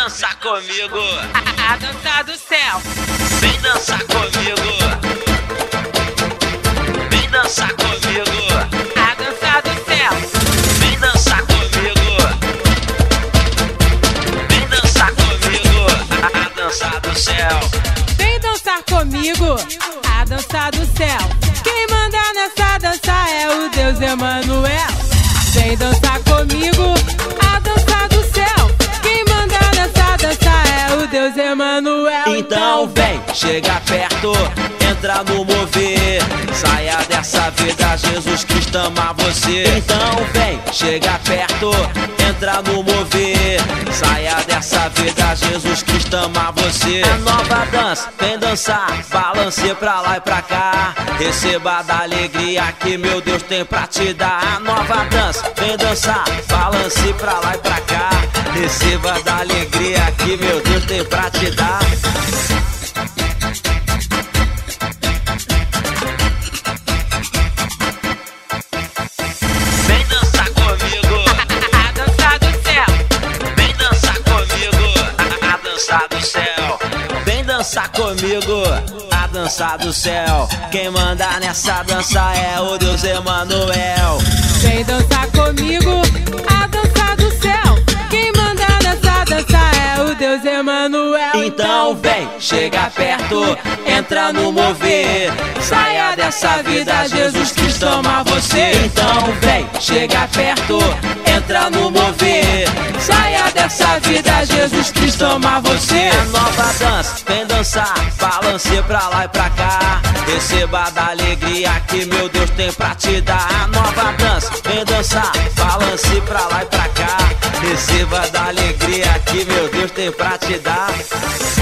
dançar comigo. A dança do céu. Vem dançar comigo. Vem dançar comigo. A dança do céu. Vem dançar comigo. Vem dançar comigo. A dança do céu. Vem dançar comigo. A dança do céu. Quem manda nessa dança é o Deus Emanuel. Vem dançar comigo. A dança do céu. Quem manda nessa dança é o Deus Emanuel. Então vem, chega perto, entra no mover. Saia dessa vida, Jesus Cristo ama você. Então vem, chega perto, entra no mover. Saia dessa vida, Jesus Cristo ama você. A nova dança, vem dançar, balance pra lá e pra cá. Receba da alegria que meu Deus tem pra te dar. A nova dança, vem dançar, balance pra lá e pra cá. Receba da alegria que meu Deus tem pra te dar. Vem dançar comigo. A dança do céu. Vem dançar comigo. A dança do céu. Vem dançar comigo. A dança do céu. Quem manda nessa dança é o Deus Emanuel. Vem dançar comigo. A dança do céu. Quem manda nessa dança é o Deus Emanuel. Então vem, chega perto, entra no mover. Saia dessa vida, Jesus Cristo ama você. Então vem, chega perto, entra no mover. Saia dessa vida, Jesus Cristo ama você. A nova dança, vem dançar, balance pra lá e pra cá. Receba da alegria que meu Deus tem pra te dar. A nova dança, vem dançar, balance pra lá e pra cá. Receba da alegria que meu Deus tem pra te dar.